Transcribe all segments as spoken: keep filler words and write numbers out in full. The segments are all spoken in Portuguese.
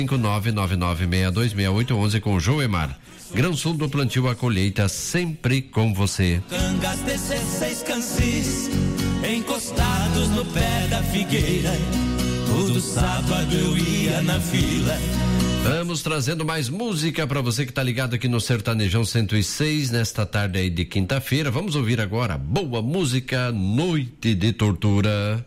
cinco nove nove nove seis dois seis oito um um com Joemar. Grão Sul do plantio à colheita, sempre com você. Cangas dezesseis cansis, encostados no pé da figueira, todo sábado eu ia na fila. Vamos trazendo mais música para você que tá ligado aqui no Sertanejão cento e seis, nesta tarde aí de quinta-feira. Vamos ouvir agora boa música, Noite de Tortura.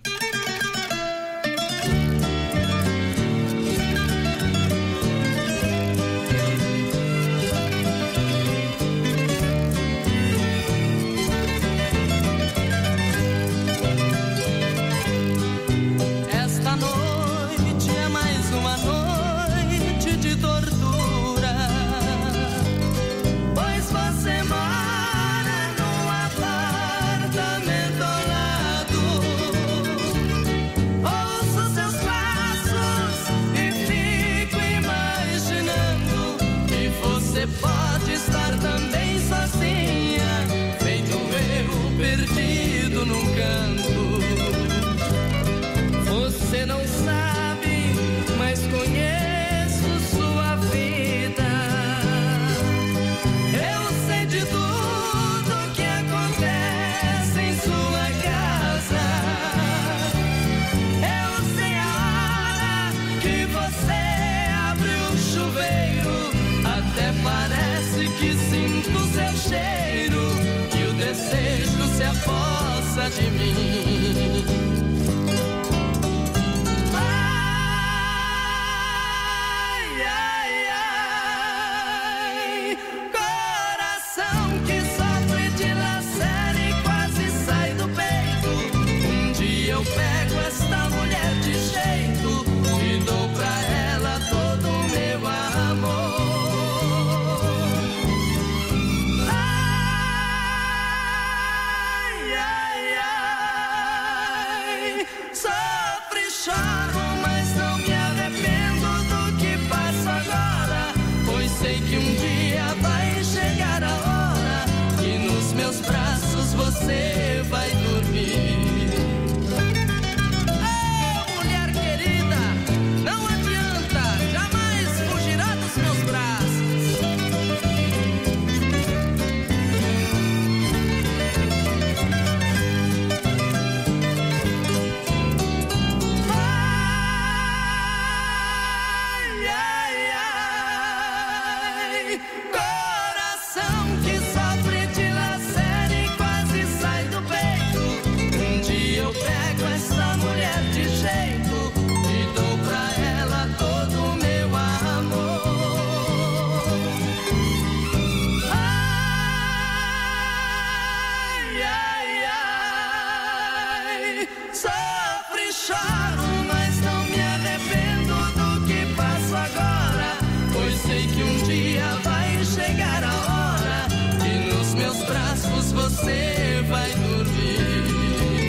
Pode estar também sozinha, feito eu perdido num canto. Você não sabe, mas conheço sua vida. Eu sei de tudo que acontece em sua casa. Eu sei a hora que você abre o chuveiro. Até parece que sinto seu cheiro e o desejo se apossa de mim. Ai, ai, ai, coração que sofre de lacera e quase sai do peito. Um dia eu pego esta mulher de jeito e dou pra ela todo o meu amor. Choro, mas não me arrependo do que passo agora, pois sei que um dia vai chegar a hora que nos meus braços você vai dormir. Oh, mulher querida, não adianta, jamais fugirá dos meus braços. Você vai dormir.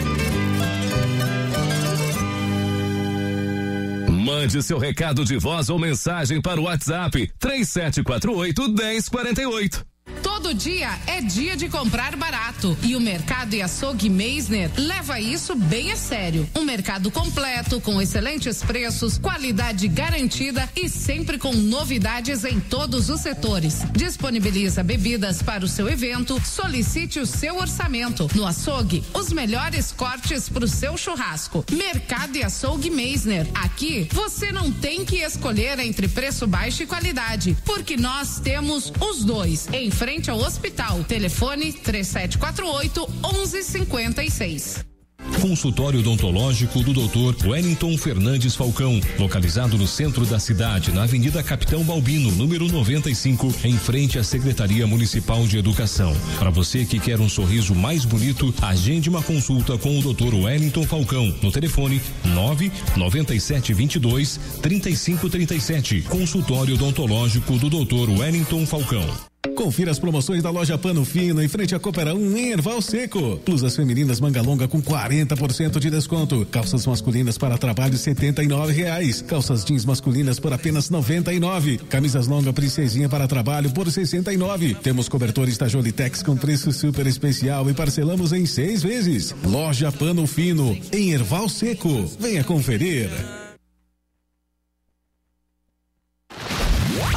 Mande seu recado de voz ou mensagem para o WhatsApp três sete quatro oito, um zero quatro oito. Todo dia é dia de comprar barato e o Mercado e Açougue Meisner leva isso bem a sério. Um mercado completo, com excelentes preços, qualidade garantida e sempre com novidades em todos os setores. Disponibiliza bebidas para o seu evento, solicite o seu orçamento. No açougue, os melhores cortes para o seu churrasco. Mercado e Açougue Meisner. Aqui você não tem que escolher entre preço baixo e qualidade, porque nós temos os dois. Em frente ao hospital. Telefone três sete quatro oito, um um cinco seis. Consultório odontológico do doutor Wellington Fernandes Falcão, localizado no centro da cidade, na Avenida Capitão Balbino, número noventa e cinco, em frente à Secretaria Municipal de Educação. Para você que quer um sorriso mais bonito, agende uma consulta com o doutor Wellington Falcão no telefone nove nove sete dois dois, três cinco três sete. Consultório odontológico do doutor Wellington Falcão. Confira as promoções da loja Pano Fino em frente à Coopera um em Erval Seco. Blusas femininas manga longa com quarenta por cento de desconto. Calças masculinas para trabalho setenta e nove reais. Calças jeans masculinas por apenas noventa e nove. Camisas longa princesinha para trabalho por sessenta e nove. Temos cobertores da Jolitex com preço super especial e parcelamos em seis vezes. Loja Pano Fino em Erval Seco. Venha conferir.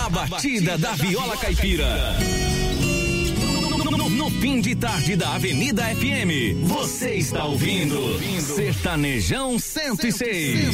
A batida da viola caipira. No, no, no fim de tarde da Avenida F M, você está ouvindo Sertanejão cento e seis.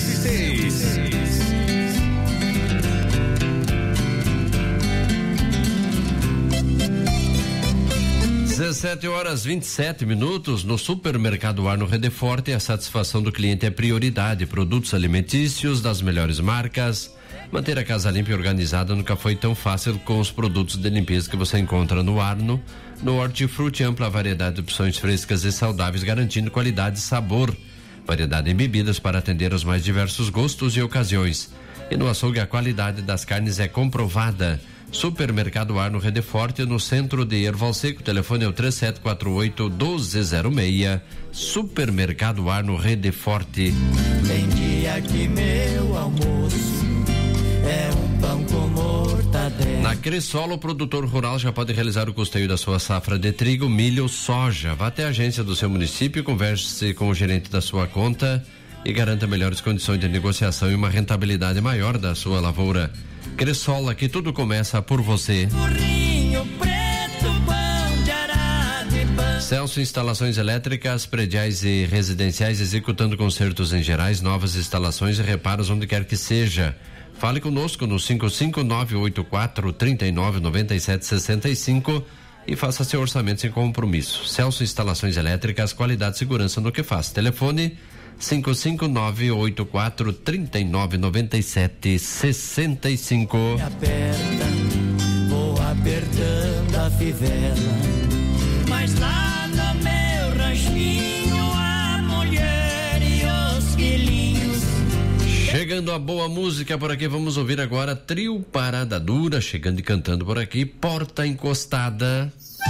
dezessete horas vinte e sete minutos. No Supermercado Arno Redeforte, a satisfação do cliente é prioridade. Produtos alimentícios das melhores marcas. Manter a casa limpa e organizada nunca foi tão fácil com os produtos de limpeza que você encontra no Arno. No Hortifruti, ampla variedade de opções frescas e saudáveis, garantindo qualidade e sabor. Variedade em bebidas para atender os mais diversos gostos e ocasiões. E no açougue, a qualidade das carnes é comprovada. Supermercado Arno Redeforte, no centro de Erval Seco. O telefone é o três sete quatro oito, um dois zero seis. Supermercado Arno Redeforte. Tem dia que meu almoço é um pão com mortadela. Na Cressolo, o produtor rural já pode realizar o custeio da sua safra de trigo, milho, soja. Vá até a agência do seu município, converse com o gerente da sua conta e garanta melhores condições de negociação e uma rentabilidade maior da sua lavoura. Cressol, aqui tudo começa por você. Burrinho preto, pão de arado e pão. Celso Instalações Elétricas, prediais e residenciais, executando consertos em gerais, novas instalações e reparos onde quer que seja. Fale conosco no cinco cinco nove oito quatro, três nove nove sete seis cinco e faça seu orçamento sem compromisso. Celso Instalações Elétricas, qualidade e segurança no que faz. Telefone cinco cinco nove oito quatro, três nove nove sete seis cinco. Me aperta, vou apertando a fivela, mas lá no meu ranchinho a mulher e os filhinhos. Chegando a boa música por aqui, vamos ouvir agora Trio Parada Dura, chegando e cantando por aqui, Porta Encostada.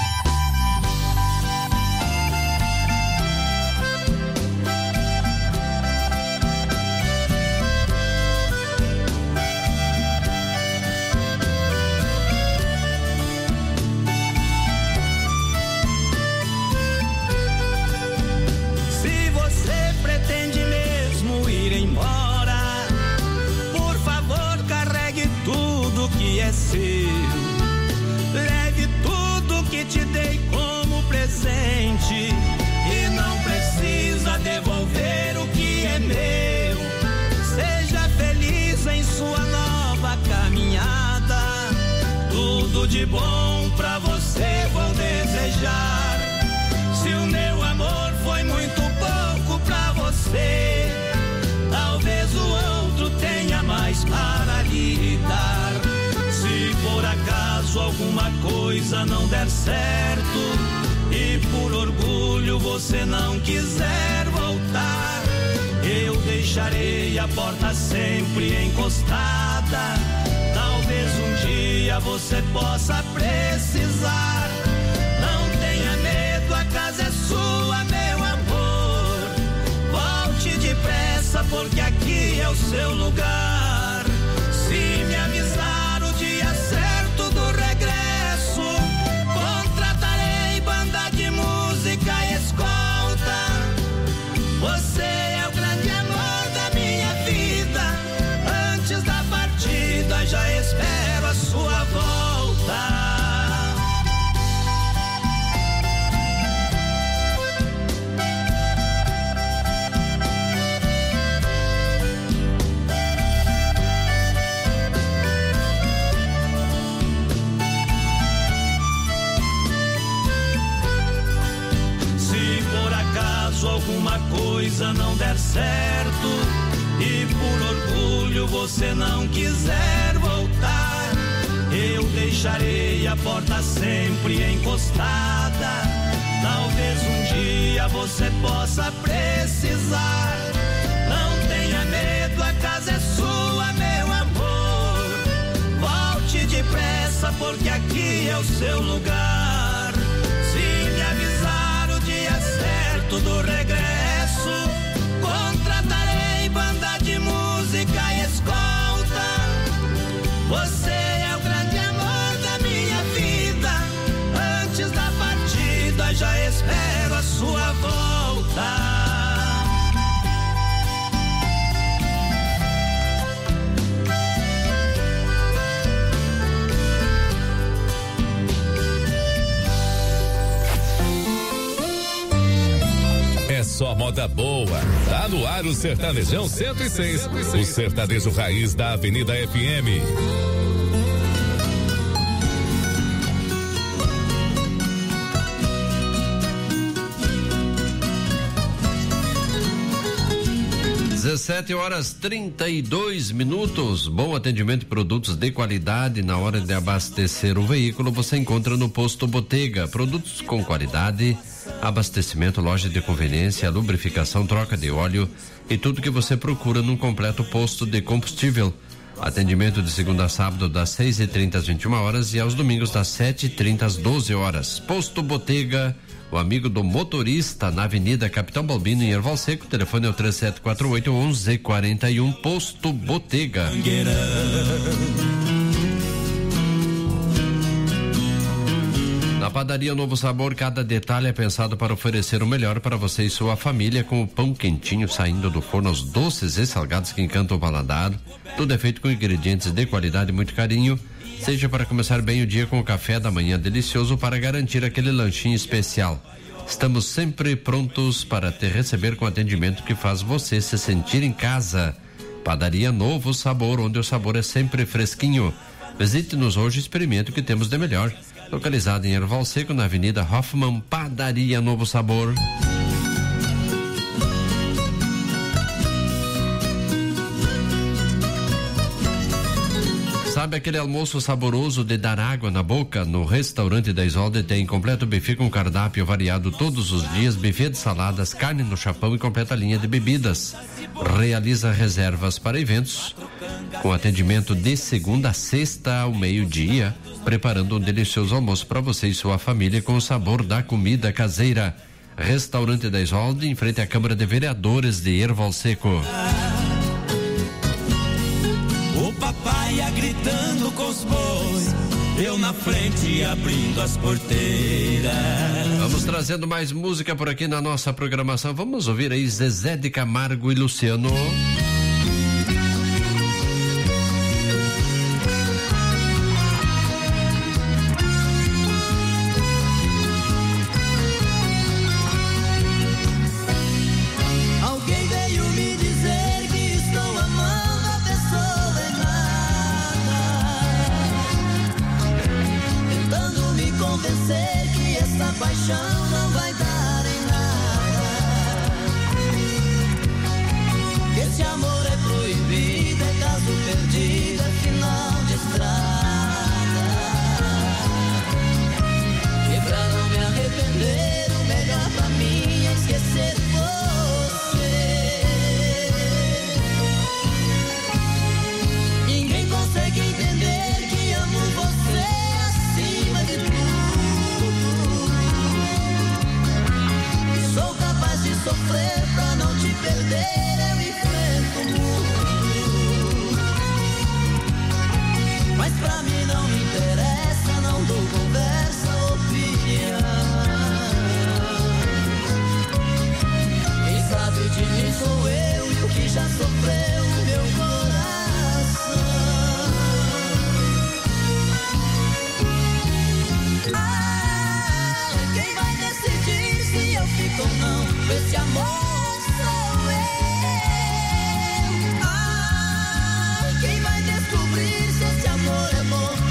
Leve tudo que te dei como presente e não precisa devolver o que é meu. Seja feliz em sua nova caminhada. Tudo de bom pra você vou desejar. Se o meu amor foi muito pouco pra você, talvez o outro tenha mais para lhe dar. Se por acaso alguma coisa não der certo e por orgulho você não quiser voltar, eu deixarei a porta sempre encostada. Talvez um dia você possa precisar. Não tenha medo, a casa é sua, meu amor. Volte depressa porque aqui é o seu lugar. Se me avisar certo do regresso, contratarei banda de música e escolta. Você é o grande amor da minha vida. Antes da partida já espero a sua volta. Alguma coisa não der certo e por orgulho você não quiser voltar, eu deixarei a porta sempre encostada. Talvez um dia você possa precisar. Não tenha medo, a casa é sua, meu amor. Volte depressa porque aqui é o seu lugar. Se me avisar o dia certo do regresso, contratarei banda de música e escolta. Você é o grande amor da minha vida. Antes da partida já espero a sua volta. só moda boa. Tá no ar o Sertanejão cento e seis, o sertanejo raiz da Avenida F M. dezessete horas trinta e dois minutos. Bom atendimento e produtos de qualidade na hora de abastecer o veículo. Você encontra no Posto Botega. Produtos com qualidade, abastecimento, loja de conveniência, lubrificação, troca de óleo e tudo que você procura num completo posto de combustível. Atendimento de segunda a sábado das seis e trinta às vinte e uma horas e aos domingos das sete e trinta às doze horas. Posto Botega, o amigo do motorista, na Avenida Capitão Balbino, em Erval Seco. O telefone é o três sete quatro oito, onze quarenta e um. Posto Botega. Na padaria Novo Sabor, cada detalhe é pensado para oferecer o melhor para você e sua família, com o pão quentinho saindo do forno, os doces e salgados que encantam o paladar. Tudo é feito com ingredientes de qualidade e muito carinho. Seja para começar bem o dia com o café da manhã delicioso, para garantir aquele lanchinho especial. Estamos sempre prontos para te receber com atendimento que faz você se sentir em casa. Padaria Novo Sabor, onde o sabor é sempre fresquinho. Visite-nos hoje e experimente o que temos de melhor. Localizado em Erval Seco, na Avenida Hoffman, Padaria Novo Sabor. Sabe aquele almoço saboroso de dar água na boca? No restaurante da Isolde tem completo buffet com cardápio variado todos os dias, buffet de saladas, carne no chapão e completa linha de bebidas. Realiza reservas para eventos com atendimento de segunda a sexta ao meio-dia, preparando um delicioso almoço para você e sua família com o sabor da comida caseira. Restaurante da Isolde, em frente à Câmara de Vereadores de Erval Seco. O papai ia gritando com os bois, eu na frente abrindo as porteiras. Vamos trazendo mais música por aqui na nossa programação. Vamos ouvir aí Zezé de Camargo e Luciano. Paixão não vai dar em nada. Esse amor é proibido, é caso perdido, é final de estrada. E pra não me arrepender, o melhor pra mim é esquecer você. Ninguém consegue entender que amo você acima de tudo. Sou capaz de sofrer pra não te perder, eu enfrento o mundo. Mas pra mim não me interessa, não dou conversa, opinião. Quem sabe de mim sou eu e o que já sofreu o meu coração. Ah, quem vai decidir se eu fico ou não? Esse amor sou eu. Ah, quem vai descobrir se esse amor é bom?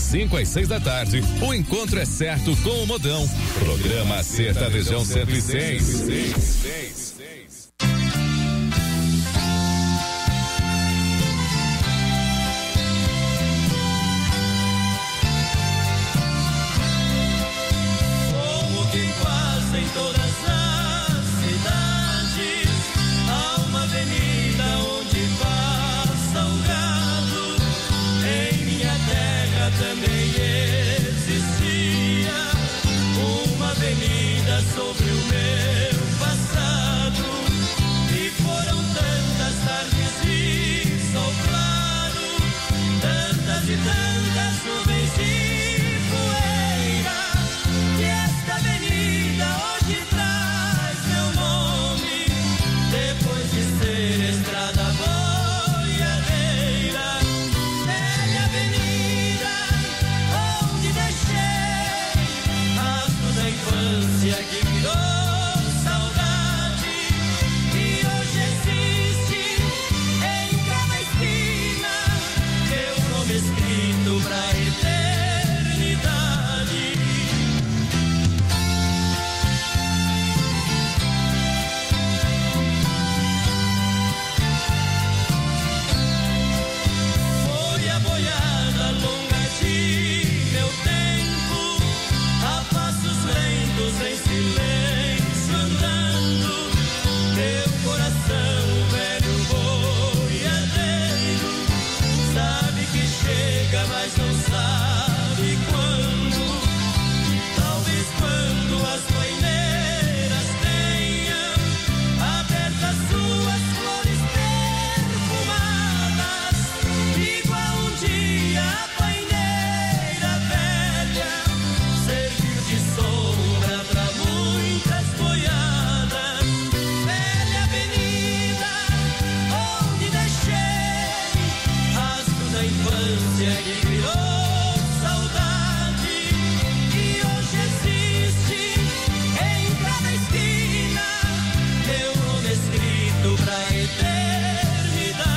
cinco às seis da tarde, o encontro é certo com o Modão. Programa Sertanejão cento e seis. Em todas as cidades há uma avenida onde passa o gado. Em minha terra também existia uma avenida sobre o meu passado. E foram tantas tardes de sol claro, tantas e tantas nuvens de poeira, que esta avenida hoje traz meu nome, depois de ser estrada boiadeira. Velha avenida onde deixei rastro da infância que virou saudade, e hoje existe em cada esquina meu nome escrito pra eternidade. Em silêncio andando, meu coração velho boiadeiro sabe que chega, mas não sabe quando. Talvez quando as paineiras tenham abertas suas flores perfumadas, igual um dia a paineira velha serviu de sombra pra muitas boiadas. Velha avenida onde deixei rastro da infância que virou saudade, e hoje existe em cada esquina meu nome escrito pra eternidade.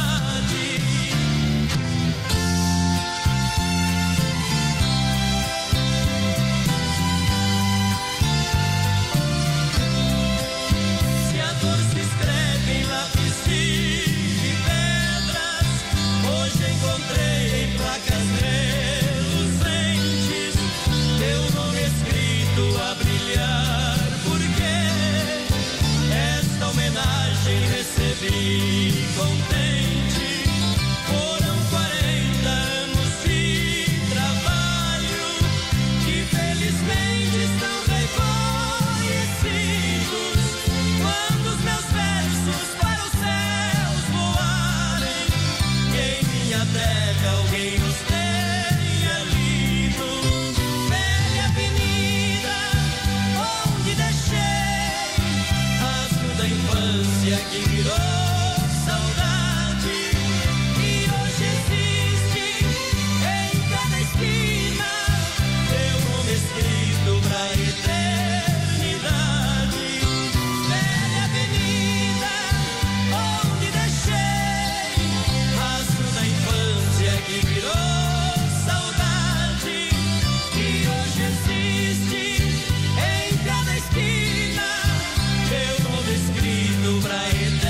Se a dor se escreve em lápis de pedras, hoje encontrei em placas reluzentes meu nome escrito a brilhar, porque esta homenagem recebi contente. Foram quarenta anos de trabalho que felizmente estão reconhecidos. Quando os meus versos para os céus voarem, que em minha terra alguém os tenha lido. Velha avenida onde deixei rastro da infância que virou saudade, e hoje existe em cada esquina meu nome escrito pra eternidade. Velha avenida onde deixei rastro da infância que virou saudade, e hoje existe em cada esquina meu nome escrito pra eternidade.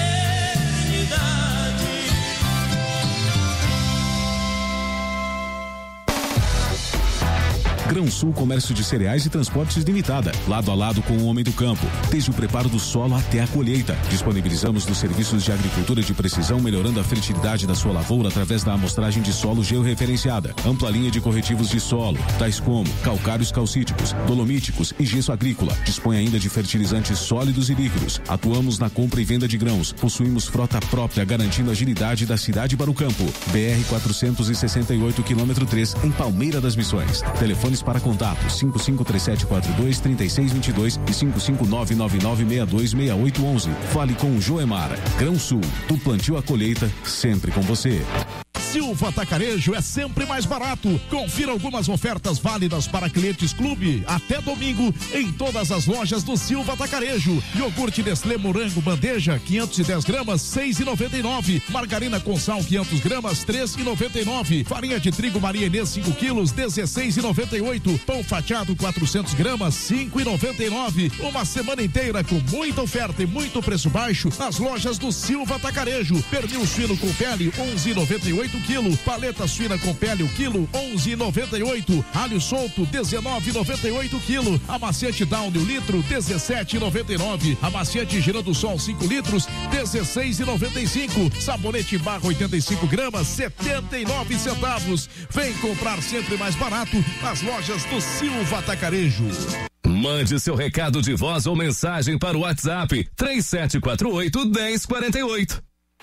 Grão Sul Comércio de Cereais e Transportes Limitada, lado a lado com o homem do campo, desde o preparo do solo até a colheita. Disponibilizamos nos serviços de agricultura de precisão, melhorando a fertilidade da sua lavoura através da amostragem de solo georreferenciada. Ampla linha de corretivos de solo, tais como calcários calcíticos, dolomíticos e gesso agrícola. Dispõe ainda de fertilizantes sólidos e líquidos. Atuamos na compra e venda de grãos. Possuímos frota própria, garantindo a agilidade da cidade para o campo. B R quatrocentos e sessenta e oito, quilômetro três, em Palmeira das Missões. Telefones para contato cinco cinco três sete quatro dois, três seis dois dois e cinco cinco nove nove nove seis dois seis oito um um. Fale com o Joemar. Grão Sul, do plantio à colheita, sempre com você. Silva Atacarejo é sempre mais barato. Confira algumas ofertas válidas para clientes clube até domingo em todas as lojas do Silva Atacarejo. Iogurte Nestlé Morango bandeja quinhentos e dez gramas, seis e noventa e nove. Margarina com sal quinhentos gramas, três e noventa e nove. Farinha de trigo Maria Inês cinco quilos, dezesseis e noventa e oito. Pão fatiado quatrocentos gramas, cinco e noventa e nove. Uma semana inteira com muita oferta e muito preço baixo nas lojas do Silva Atacarejo. Pernil suíno com pele onze e noventa e oito quilo. Paleta suína com pele o quilo onze e noventa e oito. Alho solto dezenove e noventa e oito quilo. Amaciante Down o litro dezessete e noventa e nove. Amaciante Girando Sol cinco litros dezesseis e noventa e cinco. Sabonete Barra oitenta e cinco gramas setenta e nove centavos. Vem comprar sempre mais barato nas lojas do Silva Atacarejo. Mande seu recado de voz ou mensagem para o WhatsApp três sete quatro oito, um zero quatro oito.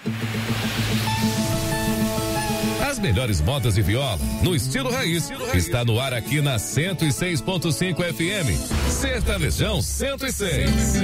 As melhores modas de viola no estilo raiz está no ar aqui na cento e seis ponto cinco F M. Sertanejão cento e seis.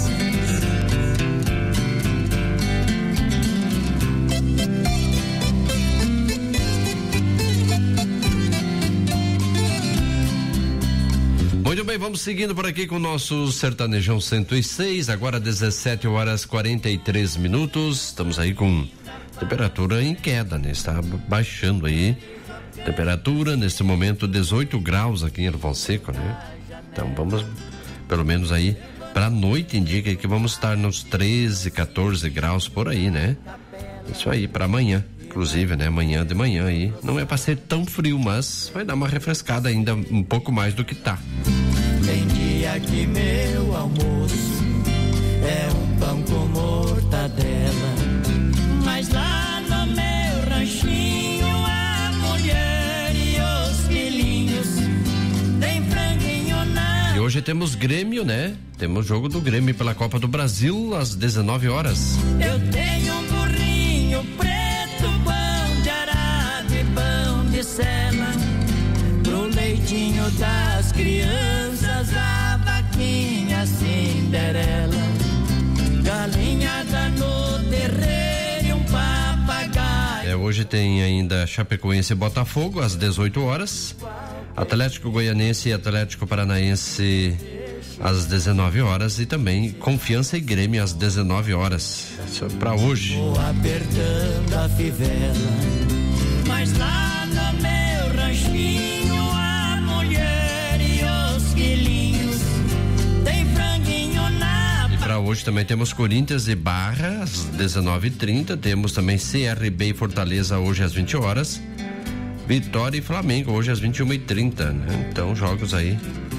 Muito bem, vamos seguindo por aqui com o nosso Sertanejão cento e seis, agora dezessete horas quarenta e três minutos. Estamos aí com temperatura em queda, né? Está baixando aí. Temperatura nesse momento dezoito graus aqui em Erval Seco, né? Então vamos, pelo menos aí, para a noite indica que vamos estar nos treze, quatorze graus por aí, né? Isso aí, para amanhã. Inclusive, né? Amanhã de manhã aí. Não é para ser tão frio, mas vai dar uma refrescada ainda um pouco mais do que tá. Tem dia que meu almoço é um pão com mortadela, mas lá no meu ranchinho a mulher e os filhinhos tem franguinho na... E hoje temos Grêmio, né? Temos jogo do Grêmio pela Copa do Brasil às dezenove horas. Eu tenho um burrinho preto, pão de arado e pão de sela, pro leitinho das crianças, a vaquinha Cinderela, galinhada no terreiro e um papagaio. É, hoje tem ainda Chapecoense e Botafogo às dezoito horas, Atlético Goianense e Atlético Paranaense às dezenove horas e também Confiança e Grêmio às dezenove horas. Isso é pra hoje. Vou apertando a fivela, mas lá no meu ranchinho a mulher e os filhinhos tem franguinho na... E pra hoje também temos Corinthians e Barra às dezenove e trinta, temos também C R B e Fortaleza hoje às vinte horas, Vitória e Flamengo hoje às vinte e uma e trinta, né? Então jogos aí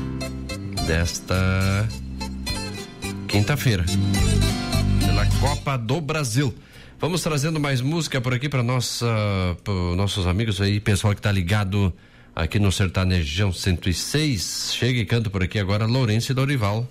desta quinta-feira pela Copa do Brasil. Vamos trazendo mais música por aqui para nossa, para nossos amigos aí, pessoal que tá ligado aqui no Sertanejão cento e seis. Chega e canta por aqui agora Lourenço e Dorival.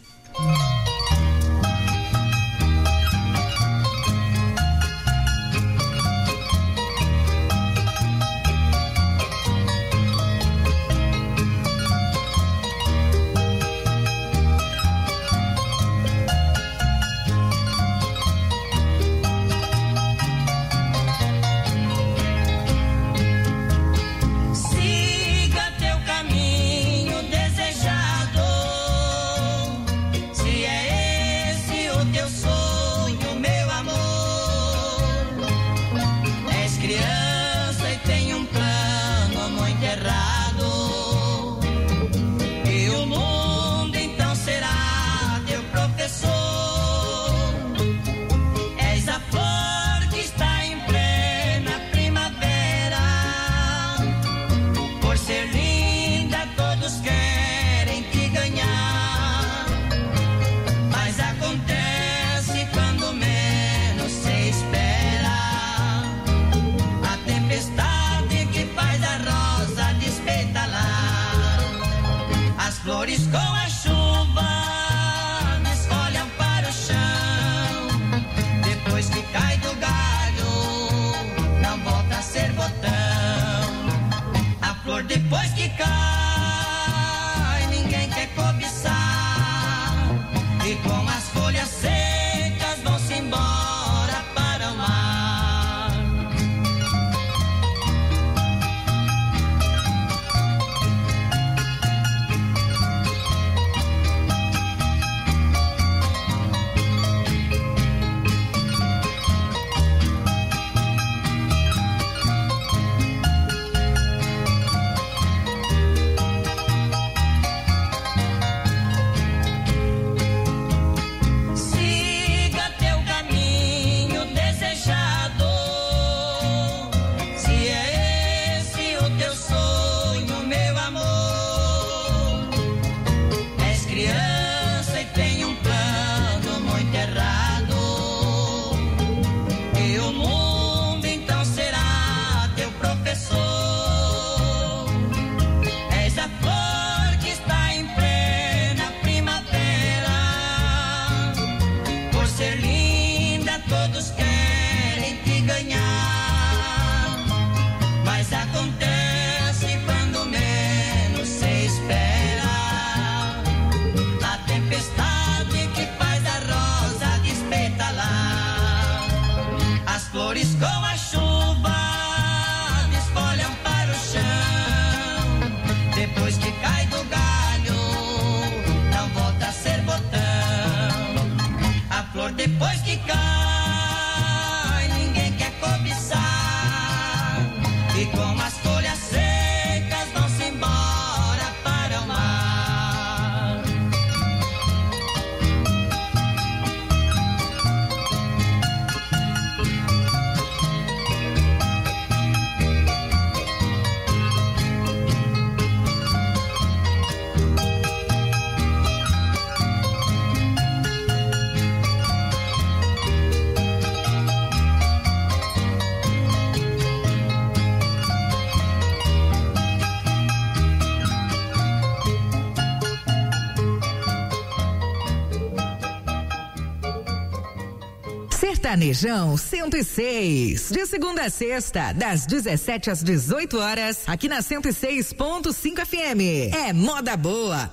Sertanejão cento e seis. De segunda a sexta, das dezessete às dezoito horas, aqui na cento e seis ponto cinco F M. É moda boa.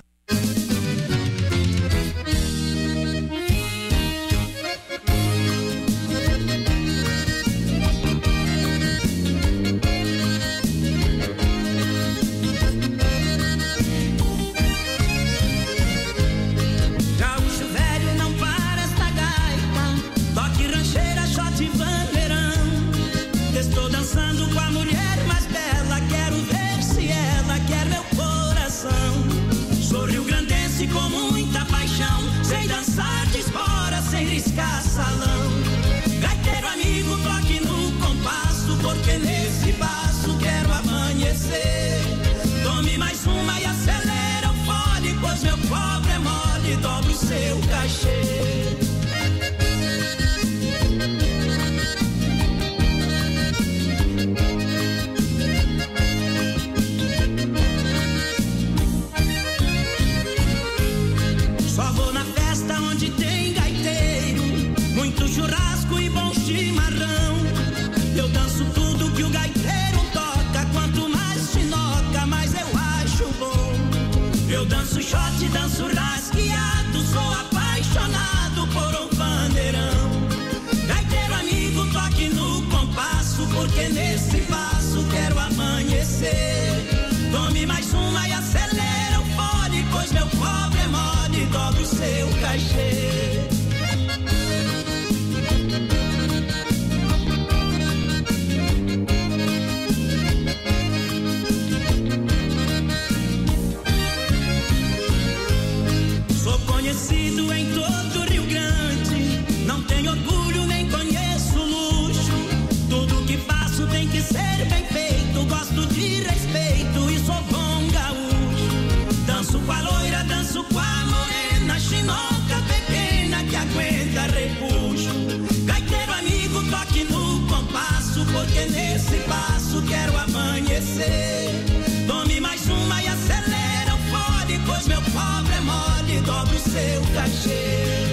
Com muita paixão, sei dançar de espora, sem riscar salão. Gaiteiro amigo, toque no compasso, porque nesse passo quero amanhecer. Tome mais uma e acelera o fole, pois meu pobre é mole, dobra o seu cachê. Só vou na festa onde tem gaiteiro, muito churrasco e bom chimarrão. Eu danço tudo que o gaiteiro toca, quanto mais chinoca, mais eu acho bom. Eu danço shot, danço rasqueado, sou apaixonado por um bandeirão. Gaiteiro amigo, toque no compasso, porque nesse passo quero amanhecer. Tome mais uma e acelera o fole, pois meu pobre é mole, dobra o seu cachê. Sou conhecido em todo o Rio Grande, não tenho orgulho nem conheço luxo. Tudo que faço tem que ser bem feito, gosto de respeito e sou bom gaúcho. Danço com a loira, danço com a morena, chinoca pequena que aguenta repuxo. Gaiteiro amigo, toque no compasso, porque nesse passo quero amanhecer. Tome mais uma e acelera o fole, pois meu pobre é mole, dobra o seu cachê.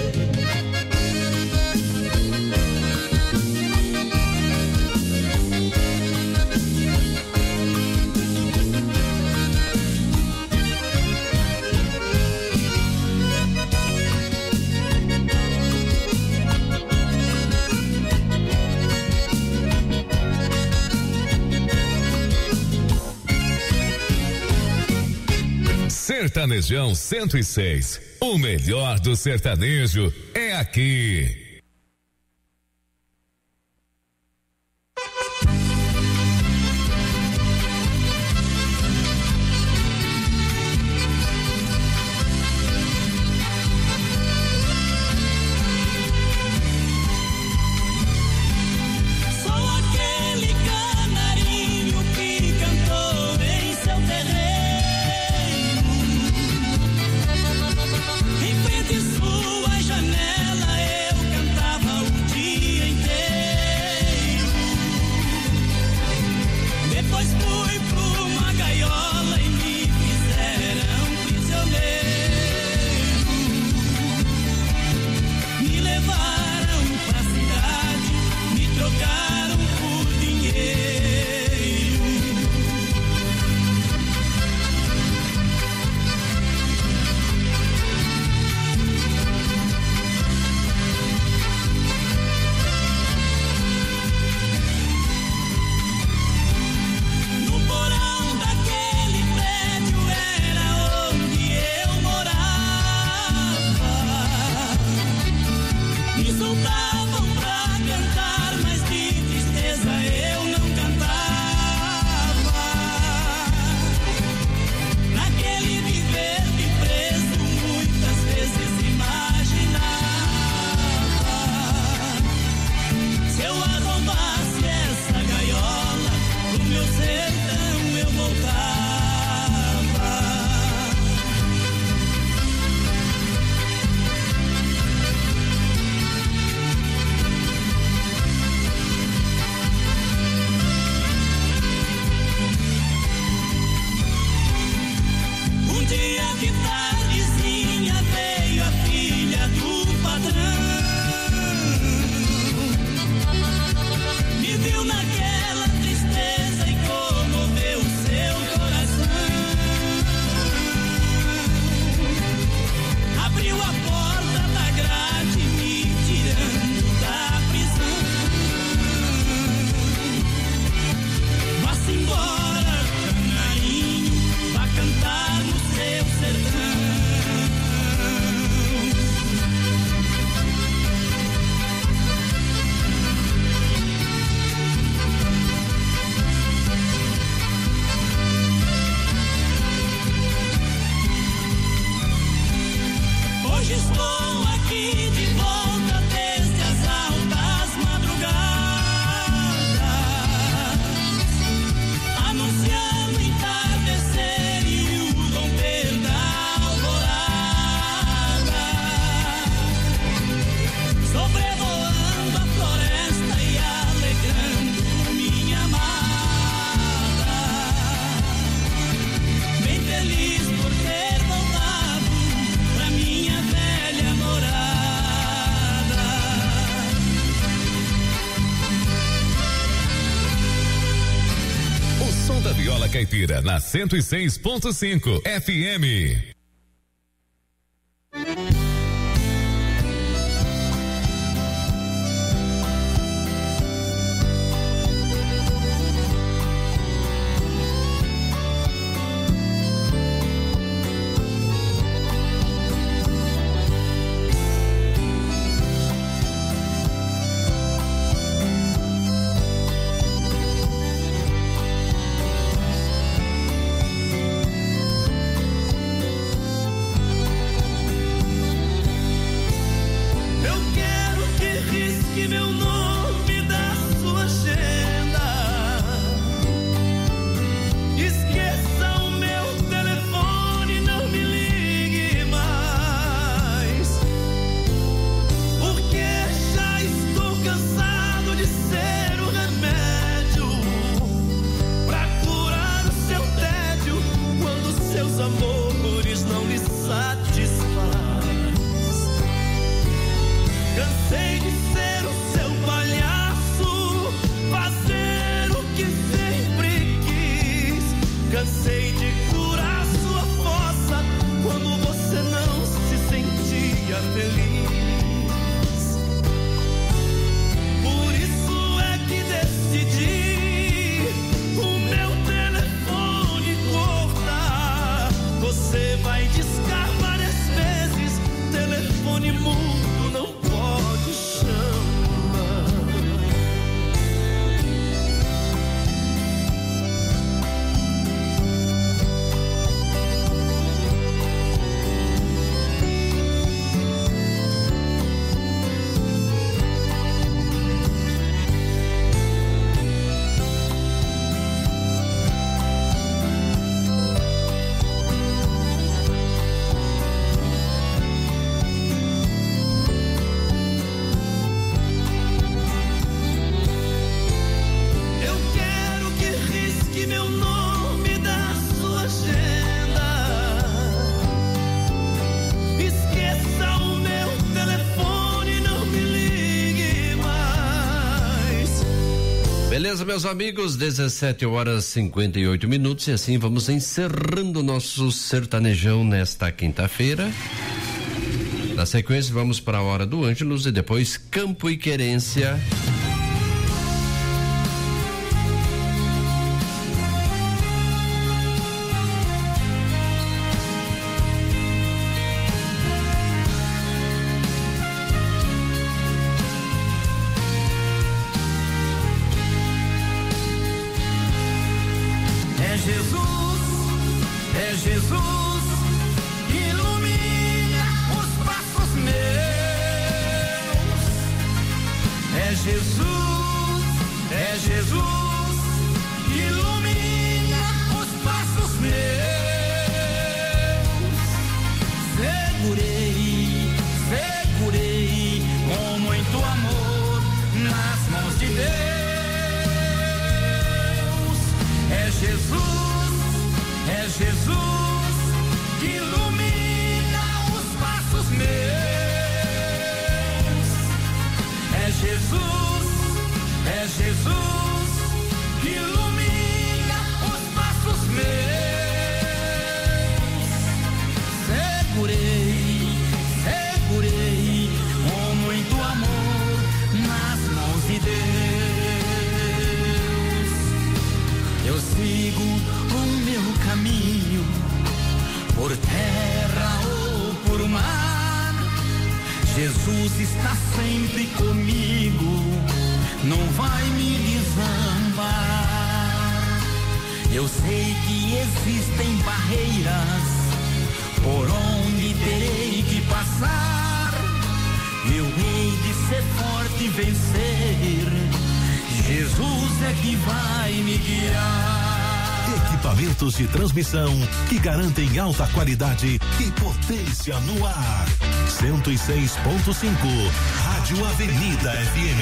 Sertanejão cento e seis. O melhor do sertanejo é aqui. Em frente à sua janela eu aí de volta desde as altas madrugadas, anunciando o entardecer e o romper da alvorada, sobrevoando a floresta e alegrando minha amada, bem feliz por ter voltado pra minha velha morada. O som da viola caipira na cento e seis ponto cinco F M. Eu quero que risque meu nome da sua agenda, esqueça o meu telefone, não me ligue mais, porque já estou cansado de ser o remédio pra curar o seu tédio quando seus amores não lhe satisfaz. Cansei de ser o seu palhaço, fazer o que sempre quis. Cansei de curar sua fossa quando você não se sentia feliz. Por isso é que decidi o meu telefone cortar. Você vai discar várias vezes, telefone mudo não pode chamar. Eu quero que risque meu nome da sua agenda, esqueça o meu telefone, não me ligue mais. Beleza, meus amigos, dezessete horas e cinquenta e oito minutos, e assim vamos encerrando o nosso sertanejão nesta quinta-feira. Na sequência, vamos para a Hora do Ângelus e depois Campo e Querência. É Jesus, é Jesus, que ilumina os passos meus. É Jesus, é Jesus, que ilumina os passos meus. Segurei, segurei com muito amor nas mãos de Deus. É Jesus, é Jesus, que ilumina os passos meus. É Jesus, é Jesus, que ilumina os passos meus. Segurei, segurei com muito amor nas mãos de Deus. Eu sigo o meu caminho, por terra ou por mar. Jesus está sempre comigo, não vai me desambar. Eu sei que existem barreiras por onde terei que passar, vencer. Jesus é que vai me guiar. Equipamentos de transmissão que garantem alta qualidade e potência no ar. cento e seis ponto cinco, Rádio Avenida F M.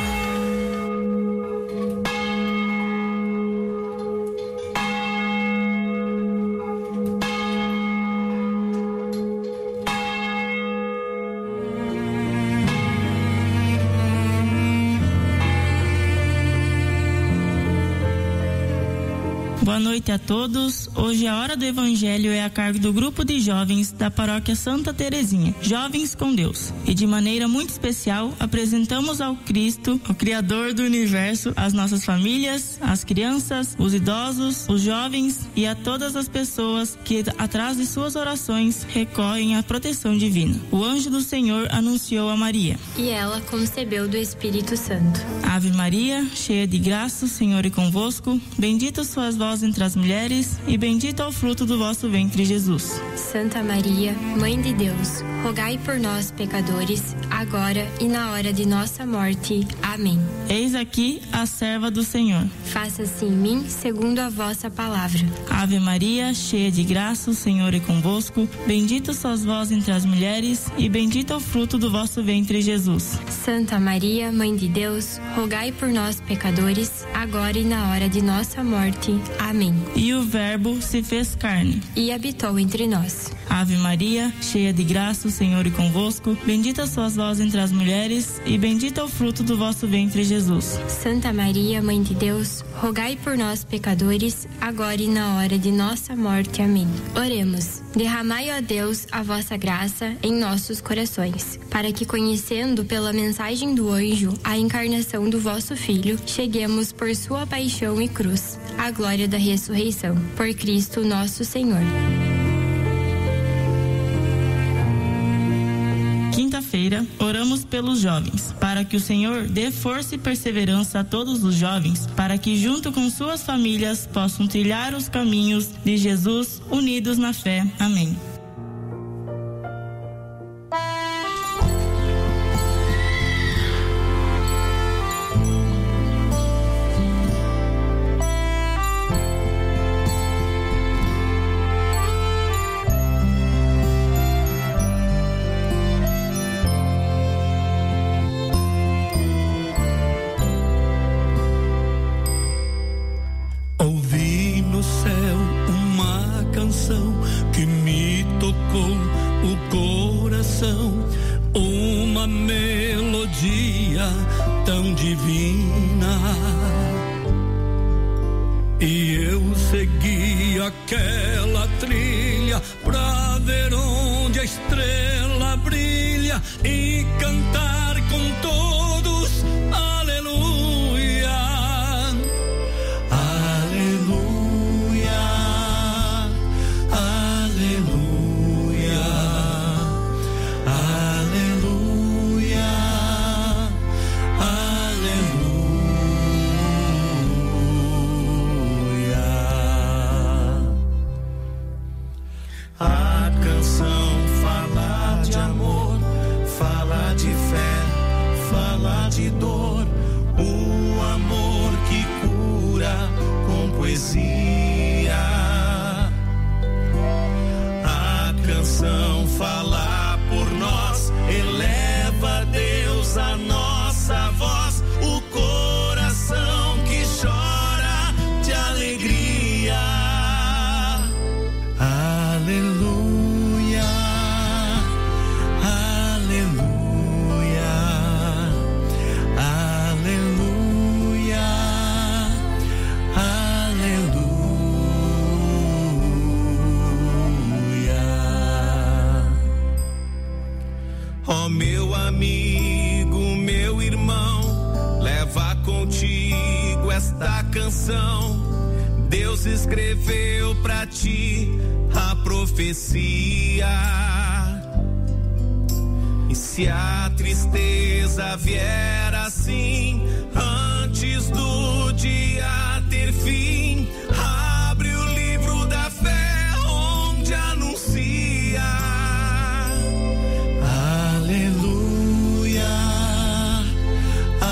Boa noite a todos. Hoje a hora do Evangelho é a cargo do grupo de jovens da paróquia Santa Terezinha, Jovens com Deus. E de maneira muito especial apresentamos ao Cristo, o Criador do Universo, as nossas famílias, as crianças, os idosos, os jovens e a todas as pessoas que atrás de suas orações recorrem à proteção divina. O anjo do Senhor anunciou a Maria. E ela concebeu do Espírito Santo. Ave Maria, cheia de graça, o Senhor é convosco. Bendita sois vós entre as mulheres, e bendito é o fruto do vosso ventre, Jesus. Santa Maria, Mãe de Deus, rogai por nós, pecadores, agora e na hora de nossa morte. Amém. Eis aqui a serva do Senhor. Faça-se em mim segundo a vossa palavra. Ave Maria, cheia de graça, o Senhor é convosco. Bendita sois vós entre as mulheres, e bendito é o fruto do vosso ventre, Jesus. Santa Maria, Mãe de Deus, rogai por nós, pecadores, agora e na hora de nossa morte. Amém. E o Verbo se fez carne e habitou entre nós. Ave Maria, cheia de graça, o Senhor é convosco. Bendita sois vós entre as mulheres, e bendito é o fruto do vosso ventre, Jesus. Santa Maria, Mãe de Deus, rogai por nós, pecadores, agora e na hora de nossa morte. Amém. Oremos. Derramai, ó Deus, a vossa graça em nossos corações, para que, conhecendo pela mensagem do anjo a encarnação do vosso Filho, cheguemos por sua paixão e cruz à glória da ressurreição. Por Cristo nosso Senhor. Quinta-feira, oramos pelos jovens, para que o Senhor dê força e perseverança a todos os jovens, para que junto com suas famílias possam trilhar os caminhos de Jesus, unidos na fé. Amém. Deus escreveu pra ti a profecia. E se a tristeza vier assim, antes do dia ter fim, abre o livro da fé onde anuncia. Aleluia,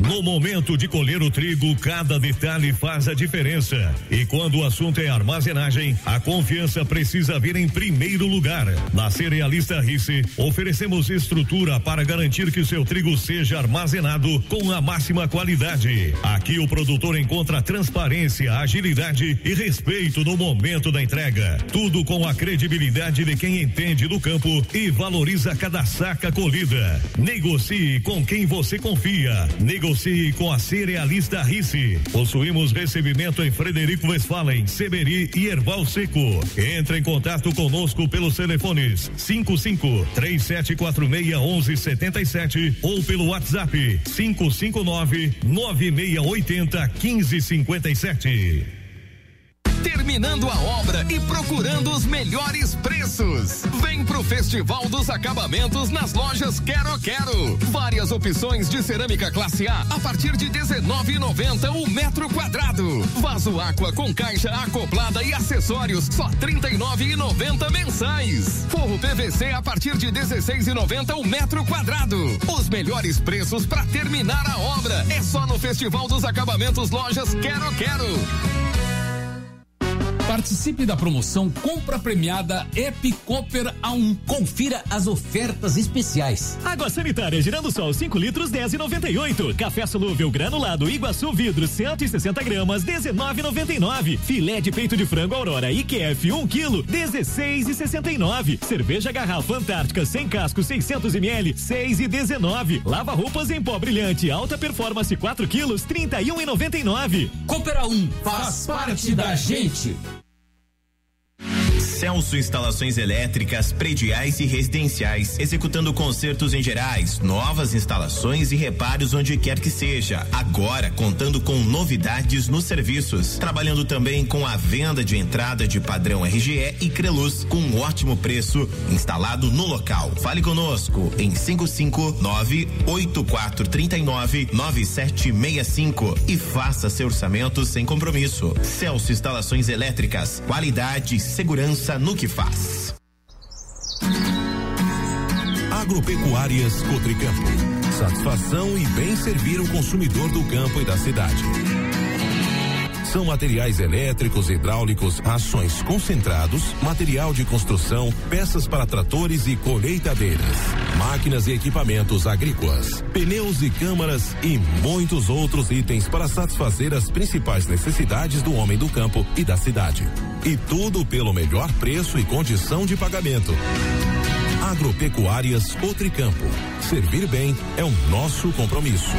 No momento de colher o trigo, cada detalhe faz a diferença. E quando o assunto é armazenagem, a confiança precisa vir em primeiro lugar. Na Cerealista Rice, oferecemos estrutura para garantir que seu trigo seja armazenado com a máxima qualidade. Aqui o produtor encontra transparência, agilidade e respeito no momento da entrega. Tudo com a credibilidade de quem entende do campo e valoriza cada saca colhida. Negocie com quem você confia. Negocie com a Cerealista Rice. Possuímos recebimento em Frederico Westphalen, Seberi e Erval Seco. Entre em contato conosco pelos telefones cinco cinco, três sete quatro seis, um um sete sete ou pelo WhatsApp cinco cinco nove, nove seis oito zero, um cinco cinco sete. Terminando a obra e procurando os melhores preços. Vem pro Festival dos Acabamentos nas lojas Quero Quero. Várias opções de cerâmica classe A a partir de dezenove reais e noventa centavos o metro quadrado. Vaso Aqua com caixa acoplada e acessórios só trinta e nove reais e noventa centavos mensais. Forro P V C a partir de dezesseis reais e noventa centavos o metro quadrado. Os melhores preços para terminar a obra é só no Festival dos Acabamentos Lojas Quero Quero. Participe da promoção Compra Premiada Epi Cooper A um. Confira as ofertas especiais. Água sanitária Girando Sol cinco litros dez reais e noventa e oito centavos. Café solúvel granulado Iguaçu Vidro cento e sessenta gramas dezenove reais e noventa e nove centavos. Filé de peito de frango Aurora I Q F um quilo dezesseis reais e sessenta e nove centavos. Cerveja Garrafa Antártica sem casco seiscentos mililitros seis reais e dezenove centavos. Lava roupas em pó brilhante Alta Performance quatro quilos trinta e um reais e noventa e nove centavos. Cooper A um faz parte da gente. Celso Instalações Elétricas, Prediais e Residenciais, executando consertos em gerais, novas instalações e reparos onde quer que seja. Agora contando com novidades nos serviços, trabalhando também com a venda de entrada de padrão R G E e Creluz com um ótimo preço instalado no local. Fale conosco em cinco cinco nove, oito quatro três nove, nove sete seis cinco e faça seu orçamento sem compromisso. Celso Instalações Elétricas, qualidade e segurança no que faz. Agropecuárias Cotricampo. Satisfação e bem servir o consumidor do campo e da cidade. São materiais elétricos, hidráulicos, rações concentrados, material de construção, peças para tratores e colheitadeiras, máquinas e equipamentos agrícolas, pneus e câmaras e muitos outros itens para satisfazer as principais necessidades do homem do campo e da cidade. E tudo pelo melhor preço e condição de pagamento. Agropecuárias Cotricampo. Servir bem é o nosso compromisso.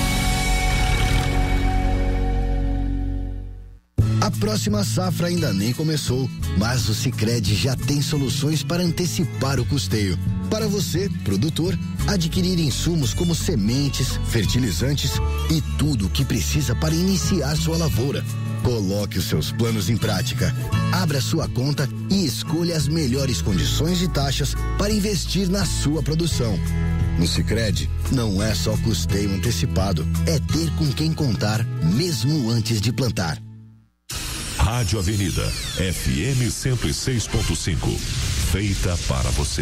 A próxima safra ainda nem começou, mas o Sicredi já tem soluções para antecipar o custeio. Para você, produtor, adquirir insumos como sementes, fertilizantes e tudo o que precisa para iniciar sua lavoura. Coloque os seus planos em prática. Abra sua conta e escolha as melhores condições e taxas para investir na sua produção. No Sicredi, não é só custeio antecipado, é ter com quem contar, mesmo antes de plantar. Rádio Avenida, F M cento e seis ponto cinco. Feita para você.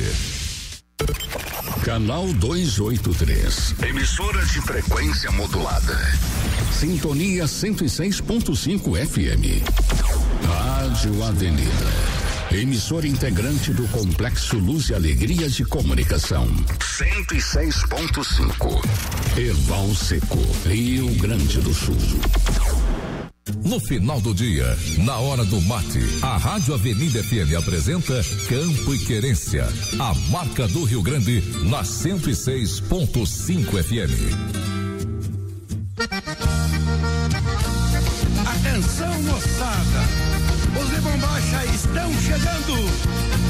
Canal duzentos e oitenta e três. Emissora de frequência modulada. Sintonia cento e seis ponto cinco F M. Rádio Avenida. Emissora integrante do Complexo Luz e Alegria de Comunicação. cento e seis ponto cinco. Erval Seco, Rio Grande do Sul. No final do dia, na hora do mate, a Rádio Avenida F M apresenta Campo e Querência, a marca do Rio Grande na cento e seis ponto cinco F M. Atenção, moçada, os de bombacha estão chegando.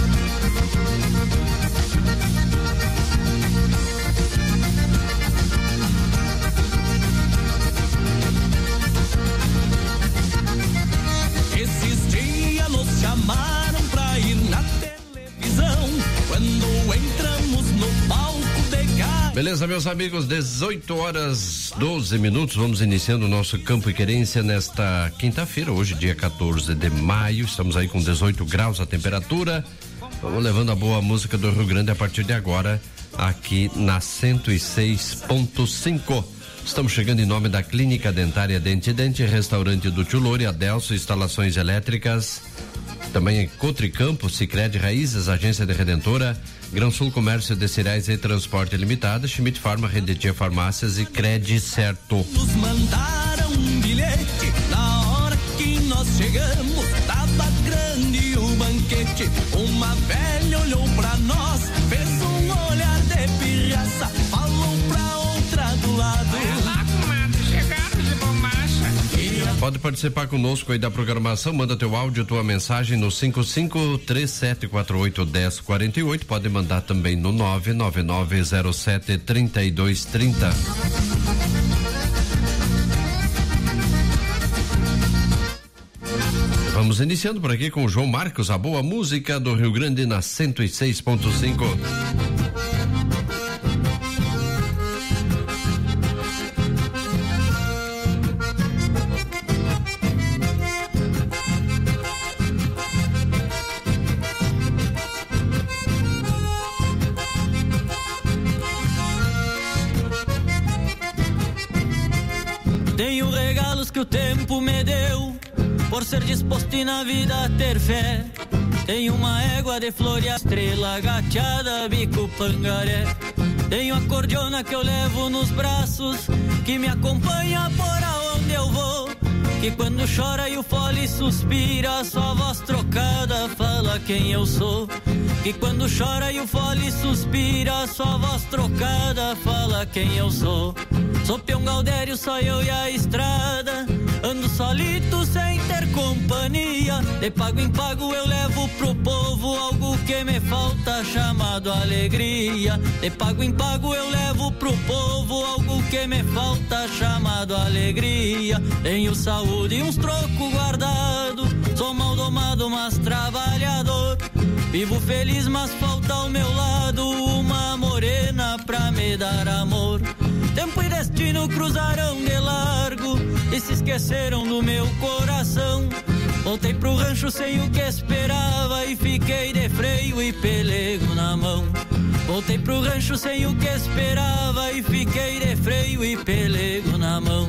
Esses dias nos chamaram pra ir na televisão, quando entramos no palco de gás. Beleza, meus amigos, dezoito horas, doze minutos, vamos iniciando o nosso Campo e Querência nesta quinta-feira, hoje dia quatorze de maio, estamos aí com dezoito graus a temperatura, vamos levando a boa música do Rio Grande a partir de agora, aqui na cento e seis ponto cinco. Estamos chegando em nome da Clínica Dentária Dente Dente, Restaurante do Tio Lore, Adelso, Instalações Elétricas, também em Cotricampo, Sicredi Raízes, Agência de Redentora, Gran Sul Comércio de Cereais e Transporte Limitado, Schmidt Farma, Rede Tia Farmácias e Cred Certo. Nos mandaram um bilhete na hora que nós chegamos, tava grande o banquete, uma velha olhou pra nós, fez um olhar de pirraça, falou pra outra do lado. É lá, comadre, chegaram de bombacha. Pode participar conosco aí da programação, manda teu áudio, tua mensagem no cinco cinco três sete quatro oito um zero quatro oito, pode mandar também no nove nove nove zero sete três dois três zero. Vamos iniciando por aqui com o João Marcos, a boa música do Rio Grande na cento e seis ponto cinco. Tenho regalos que o tempo me deu, por ser disposto e na vida ter fé. Tenho uma égua de flor e a estrela gateada, bico pangaré. Tenho a cordiona que eu levo nos braços, que me acompanha por aonde eu vou. Que quando chora e o fole suspira, sua voz trocada fala quem eu sou. Que quando chora e o fole suspira, sua voz trocada fala quem eu sou. Sou peão gaudério, só eu e a estrada, ando solito sem ter companhia. De pago em pago eu levo pro povo algo que me falta, chamado alegria. De pago em pago eu levo pro povo algo que me falta, chamado alegria. Tenho saúde e uns trocos guardados, sou mal domado mas trabalhador. Vivo feliz mas falta ao meu lado uma morena pra me dar amor. Tempo e destino cruzaram de largo e se esqueceram do meu coração. Voltei pro rancho sem o que esperava e fiquei de freio e pelego na mão. Voltei pro rancho sem o que esperava e fiquei de freio e pelego na mão.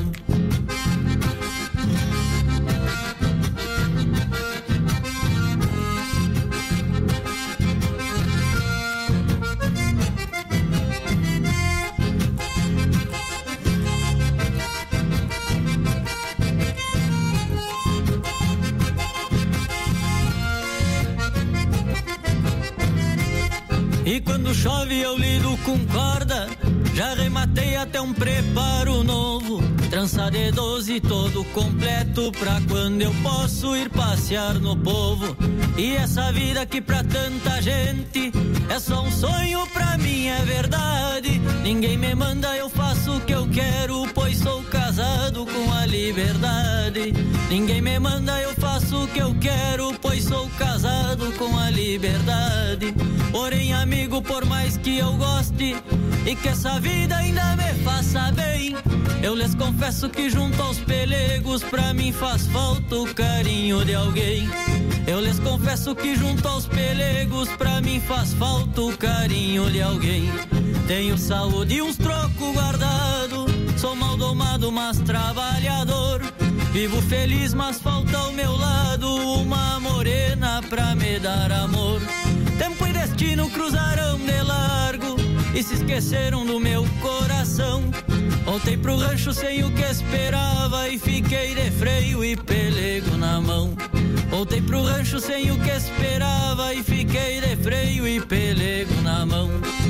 E quando chove eu lido com corda, já rematei até um preparo novo. Trança de doze todo completo pra quando eu posso ir passear no povo. E essa vida que pra tanta gente é só um sonho, pra mim é verdade. Ninguém me manda, eu faço o que eu quero, pois sou casado com a liberdade. Ninguém me manda, eu faço o que eu quero, pois sou casado com a liberdade. Porém, amigo, por mais que eu goste e que essa vida ainda me faça bem, eu lhes confesso que junto aos pelegos pra mim faz falta o carinho de alguém. Eu lhes confesso que junto aos pelegos pra mim faz falta o carinho de alguém. Tenho saúde e uns trocos guardados, sou mal domado mas trabalhador. Vivo feliz mas falta ao meu lado uma morena pra me dar amor. Tempo e destino cruzaram de largo e se esqueceram do meu coração. Voltei pro rancho sem o que esperava e fiquei de freio e pelego na mão. Voltei pro rancho sem o que esperava e fiquei de freio e pelego na mão.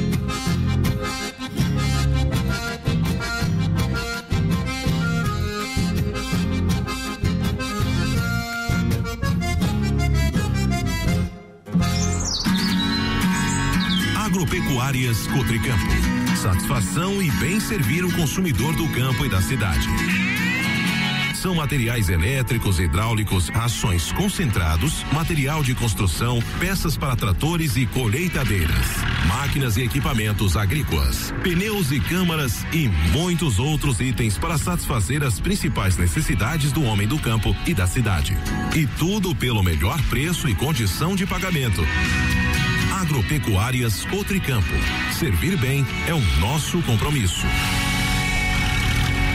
Agropecuárias Cotricampo. Satisfação e bem servir o consumidor do campo e da cidade. São materiais elétricos, hidráulicos, rações concentrados, material de construção, peças para tratores e colheitadeiras, máquinas e equipamentos agrícolas, pneus e câmaras e muitos outros itens para satisfazer as principais necessidades do homem do campo e da cidade. E tudo pelo melhor preço e condição de pagamento. Agropecuárias Cotricampo. Servir bem é o nosso compromisso.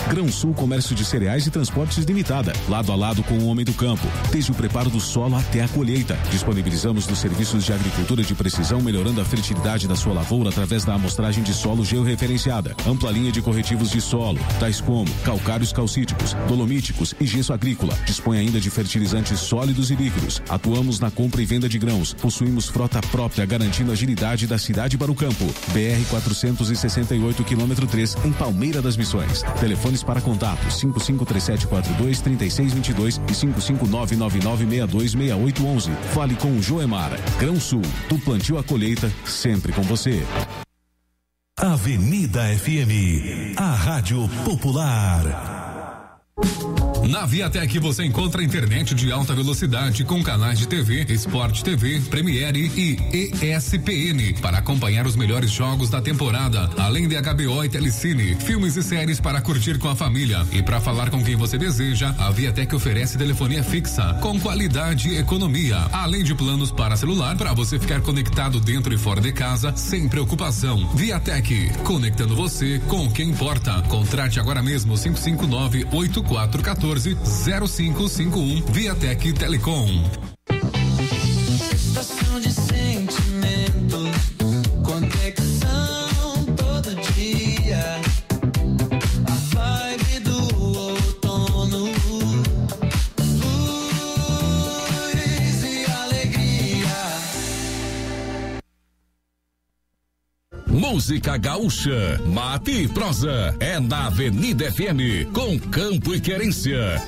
Grão Sul Comércio de Cereais e Transportes Limitada, lado a lado com o homem do campo, desde o preparo do solo até a colheita. Disponibilizamos nos serviços de agricultura de precisão, melhorando a fertilidade da sua lavoura através da amostragem de solo georreferenciada. Ampla linha de corretivos de solo, tais como calcários calcíticos, dolomíticos e gesso agrícola. Dispõe ainda de fertilizantes sólidos e líquidos. Atuamos na compra e venda de grãos. Possuímos frota própria, garantindo a agilidade da cidade para o campo. B R quatrocentos e sessenta e oito, quilômetro três, em Palmeira das Missões. Telefones para contato: cinco cinco três sete quatro dois, três seis dois dois e cinco cinco nove nove nove seis dois seis oito um um. Fale com o Joemar. Grão Sul, do plantio à colheita, sempre com você. Avenida F M, a Rádio Popular. Na Viatec você encontra internet de alta velocidade com canais de T V, Sport T V, Premiere e E S P N para acompanhar os melhores jogos da temporada, além de H B O e Telecine, filmes e séries para curtir com a família. E para falar com quem você deseja, a Viatec oferece telefonia fixa com qualidade e economia, além de planos para celular para você ficar conectado dentro e fora de casa sem preocupação. Viatec, conectando você com quem importa. Contrate agora mesmo cinco cinco nove oito quatro um quatro zero cinco cinco um. Viatec Telecom. Estação de sentimento, conexão todo dia. A vibe do outono, luz e alegria. Música gaúcha, mate e prosa, é na Avenida F M, com Campo e Querência.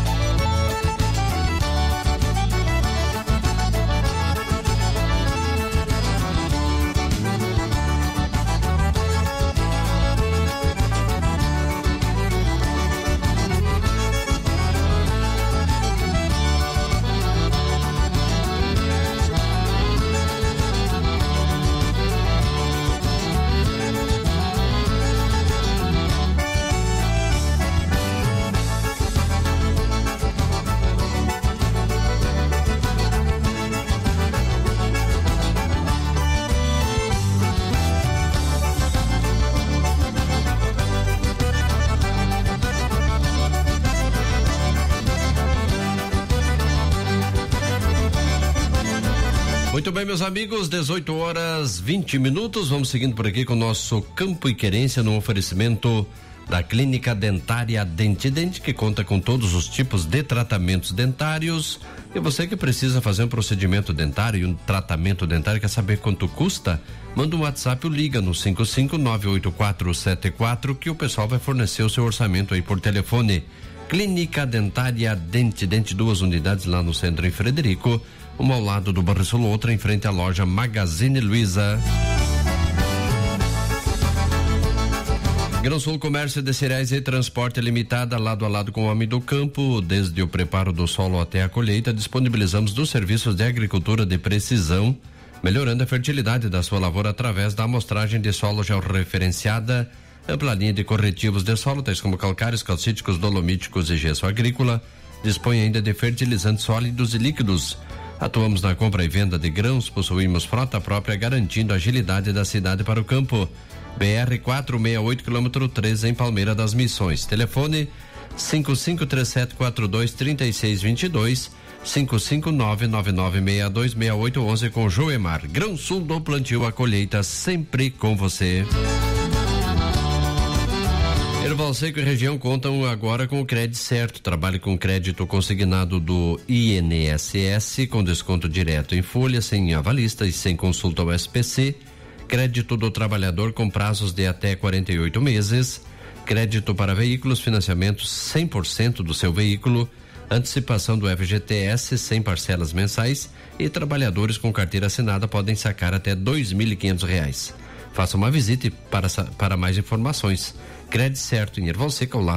Muito bem, meus amigos, dezoito horas vinte minutos. Vamos seguindo por aqui com o nosso Campo e Querência no oferecimento da Clínica Dentária Dentidente, que conta com todos os tipos de tratamentos dentários. E você que precisa fazer um procedimento dentário e um tratamento dentário, quer saber quanto custa? Manda um WhatsApp ou liga no cinco cinco nove oito quatro sete quatro que o pessoal vai fornecer o seu orçamento aí por telefone. Clínica Dentária Dentidente, duas unidades lá no centro em Frederico, uma ao lado do Barrisul, outra em frente à loja Magazine Luiza. Grão Sul Comércio de Cereais e Transporte Limitada, lado a lado com o homem do campo, desde o preparo do solo até a colheita, disponibilizamos dos serviços de agricultura de precisão, melhorando a fertilidade da sua lavoura através da amostragem de solo georreferenciada, ampla linha de corretivos de solo, tais como calcários, calcíticos, dolomíticos e gesso agrícola. Dispõe ainda de fertilizantes sólidos e líquidos. Atuamos na compra e venda de grãos, possuímos frota própria, garantindo a agilidade da cidade para o campo. B R quatrocentos e sessenta e oito, quilômetro três, em Palmeira das Missões. Telefone cinco cinco três sete quatro dois três seis dois dois, cinco cinco nove nove nove seis dois seis oito um um com Joemar. Grão Sul, do plantio à colheita, sempre com você. Erval Seco e região contam agora com o Crédito Certo. Trabalhe com crédito consignado do I N S S, com desconto direto em folha, sem avalista e sem consulta ao S P C. Crédito do trabalhador com prazos de até quarenta e oito meses. Crédito para veículos, financiamento cem por cento do seu veículo. Antecipação do F G T S sem parcelas mensais. E trabalhadores com carteira assinada podem sacar até dois mil e quinhentos reais. Faça uma visita para, para mais informações. Crédito Certo em Erval Seco, ao lado